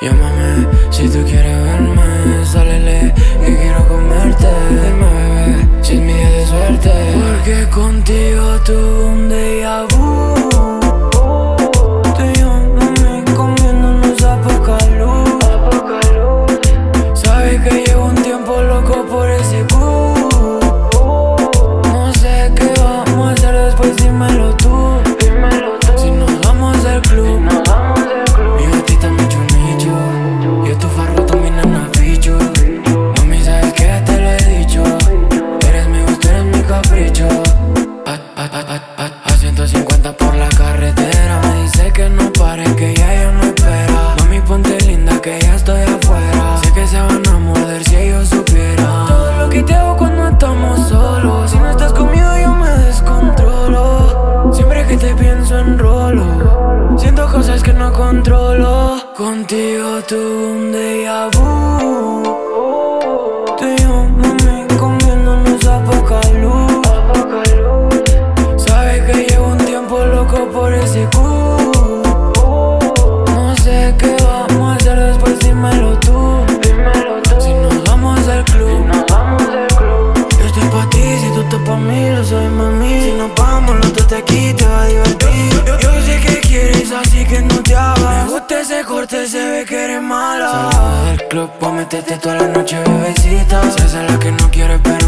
Llámame si tú quieres verme, sálele que quiero comerte. Dime bebé, si es mi día de suerte, porque contigo tuve un déjà vu. Tú y yo, mami, comiéndonos a poca luz. Sabes que llevo un tiempo loco por ese culo. No sé qué vamos a hacer después, dímelo tú. Si nos vamos del club, mi gatita michu michu, yo tu farro, tú mi nena pichu. Mami, sabes que te lo he dicho, eres mi gusto, eres mi capricho. A 150 por la carretera, me dice que no pare, que ya no espera. Mami, ponte linda que ya estoy afuera. Sé que se van a morder si ellos supieran todo lo que te hago cuando estamos solos. Si no estás conmigo yo me descontrolo. Siempre que te pienso enrolo, siento cosas que no controlo. Contigo tuve un déjà vu. Tú y yo, mami, comiéndonos a poca luz. Sabes que llevo un tiempo loco por ese culo. No sé qué vamos a hacer después, dímelo tú. Si nos vamos del club, yo estoy pa' ti, si tú estás pa' mí, lo sabes mami. Si nos vamos los dos de aquí te va a divertir. Yo sé que quieres, así que no te hagas. Me gusta ese corte, se ve que eres mala. Salgo del club pa' meterte toda la noche, bebecita. Se hace la que no quiere pero